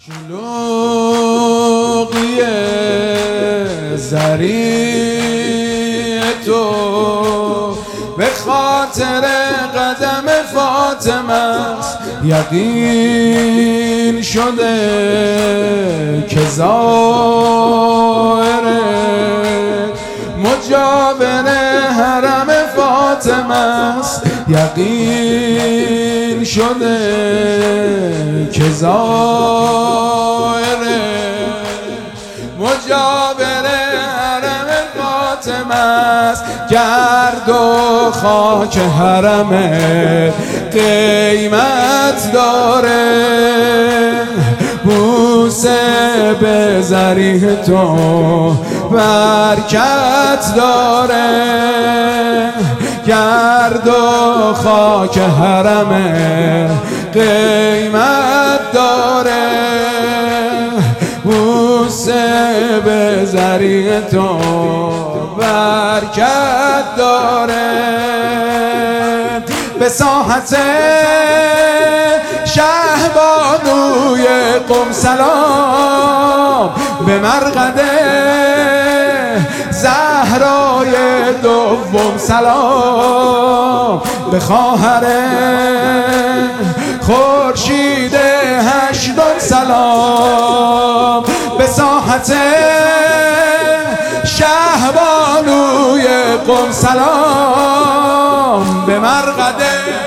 شلوغی زری تو به خاطر قدم فاطمه است، یقین شده که زائر مجاور حرم فاطمه است، یقین شده که زائر مجاور حرم فاطمه است. گرد و خاک حرم قیمت داره، بوسه به ذریح تو برکت داره. گرد و خاک حرم قیمت داره، بوسه به ذریح تو برکت داره. به ساحت شهبانوی قم سلام، به مرقد زهرای دوم سلام، به خواهر خورشید هشتم سلام. به ساحت شهبانوی قم سلام، به مرقد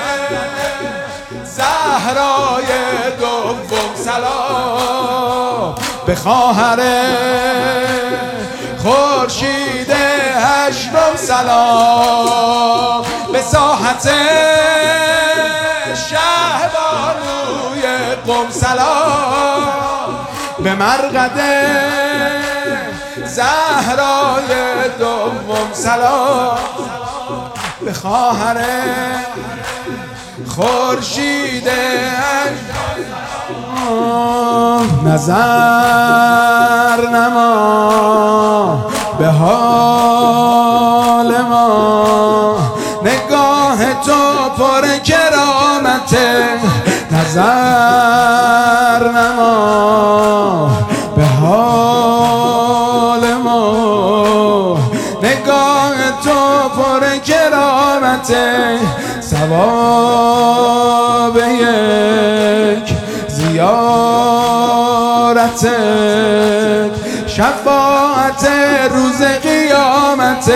زهرای دوم سلام، به خواهر خورشید هشتم سلام. به ساحت شهبانوی قم سلام، به مرقد زهرای دوم سلام، به خواهر خورشید نظر نما به حال ما، نگاه تو پر کرامته. نظر نما به حال ما، نگاه تو پر کرامته. ثواب یک زیارت، شفاعت روز قیامت.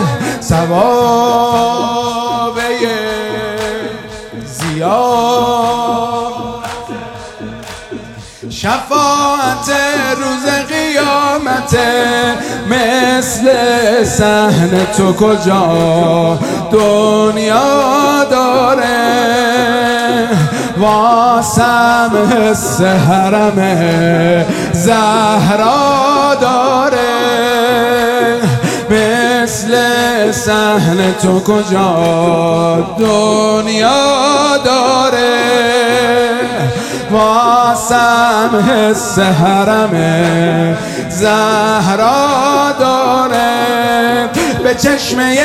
ثواب یک زیارت، شفاعت روز قیامت. مثل صحن تو کجا دنیا داره، واسم حس حرم زهرا داره. مثل صحن تو کجا دنیا داره، واسم حس حرم زهرا داره. به چشمه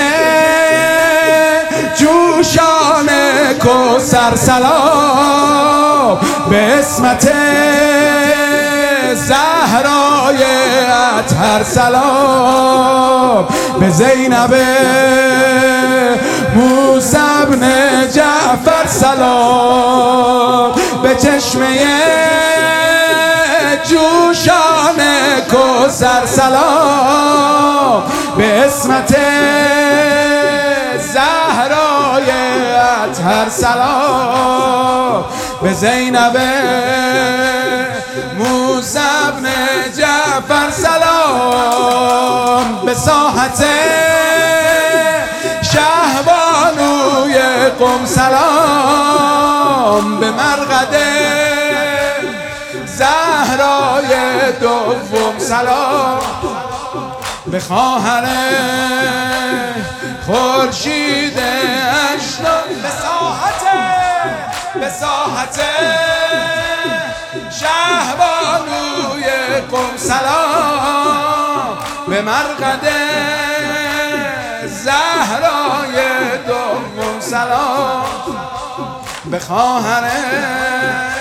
جوشان کوثر سلام، به اسمت زهرای اطهر سلام، به زینب موسی بن جعفر سلام. به چشمه جوشان کوثر سلام، به اسمت زهرای اطهر سلام، به زینب موسی بن جعفر سلام. به ساحت شهبانوی قم سلام، به مرقد زهرای دوم سلام، به خواهر خورشید هشتم. به ساحت شهبانوی قم سلام، به مرقد زهرای دوم سلام، به خواهر